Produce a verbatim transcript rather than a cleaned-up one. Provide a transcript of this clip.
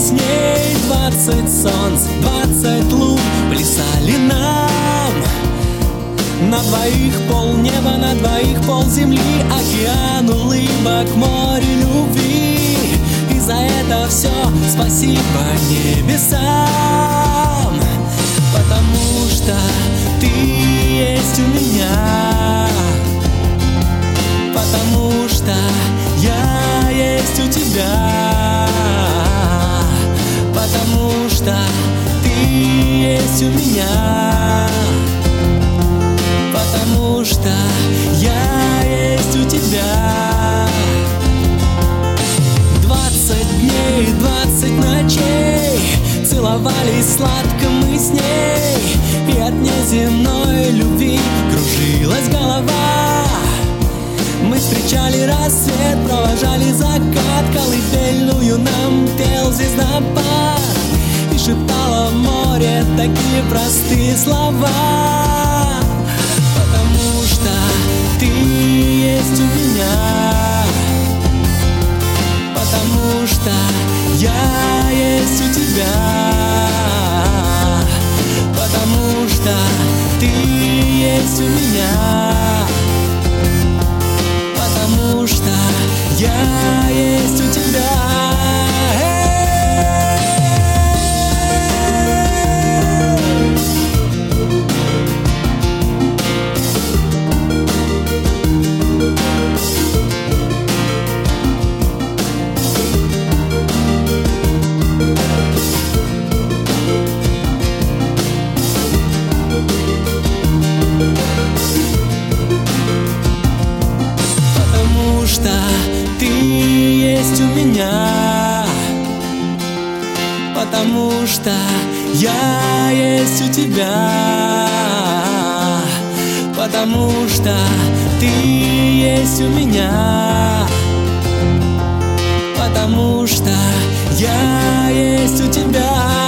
с ней. Двадцать солнц, двадцать лун плясали нам. На двоих полнеба, на двоих пол земли, океан улыбок, море любви. И за это все спасибо небесам, потому что ты есть у меня, потому что я есть у тебя, потому что ты есть у меня, потому что я есть у тебя. Двадцать дней, двадцать ночей целовались сладко мы с ней, и от неземной любви кружилась голова. Мы встречали рассвет, провожали закат, колыбельную нам пел звездопад, и шептало море такие простые слова, потому что ты есть у меня, потому что я есть у тебя, потому что ты есть у меня, потому что я есть у тебя. Потому что ты есть у меня, потому что я есть у тебя, потому что ты есть у меня, потому что я есть у тебя.